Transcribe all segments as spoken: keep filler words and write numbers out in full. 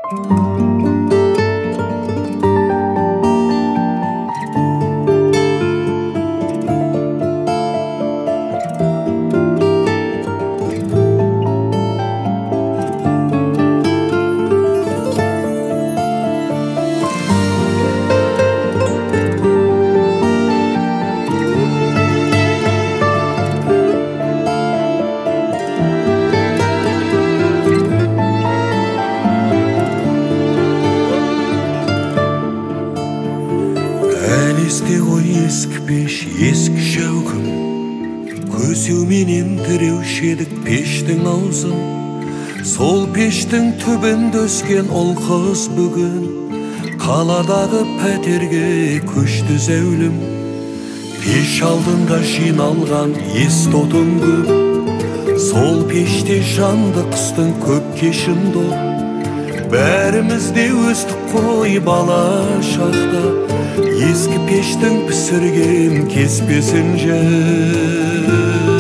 Есте ғой ескі пеш, ескі шәугім, көсеуменен тіреуші едік пештің аузын. Сол пештің түбінде өскен ұл қыз бүгін қаладағы пәтерге көшті зәулім. Пеш алдында жиналған есті отын көп, сол пеште жанды қыстың көп кешін доп. Бәрімізде өстік қой бала шақта, ескі пештің пісірген кеспесін жеп.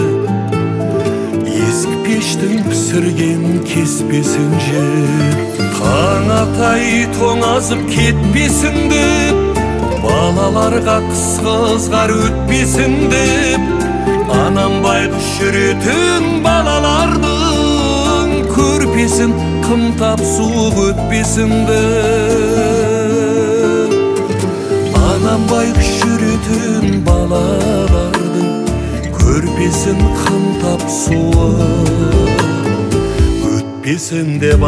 Ескі пештің пісірген кеспесін жеп. Таң атай тоңазып кетпесін деп, балаларға қысқызғар өтпесін деп, анам байғұс жүретін балалардың көрпесін қымтап суық өтпесін деп. Анам байғұс жүретін балалардың көрпесін қымтап суық өтпесін деп.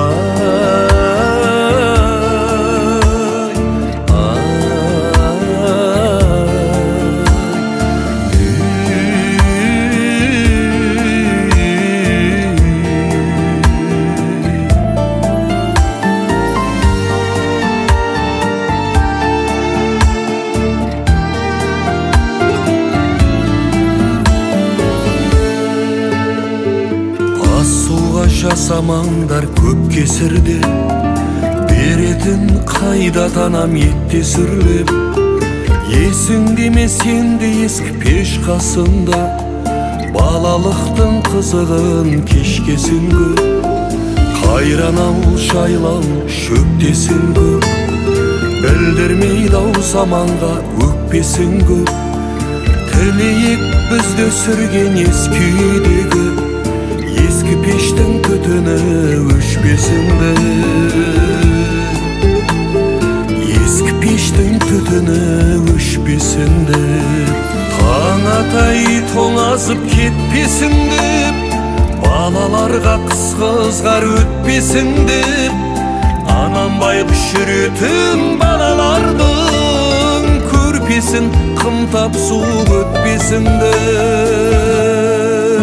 Жасамаңдар көп кесірде, беретін қайда танам етте сүрлеп. Есіңде ме сенде ескі пеш қасында, балалықтың қызығын кешкесін көп. Қайран ауыл жайлау шөптесін көп, білдірмейді ау заманға өкпесін көп. Тілейік бізді сүрген ескі үйдегі, ескі пештің түтіні өшпесін деп. Ескі пештің түтіні өшпесін деп. Таң атай тоңазып кетпесін деп, балаларға қысқызғар өтпесін деп, анам байғұс жүретін балалардың көрпесін қымтап суық өтпесін деп.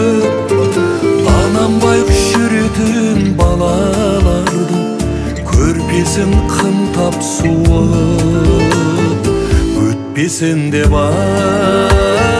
Анам байғұс жүретін балалардың көрпесін қымтап суық өтпесін деп.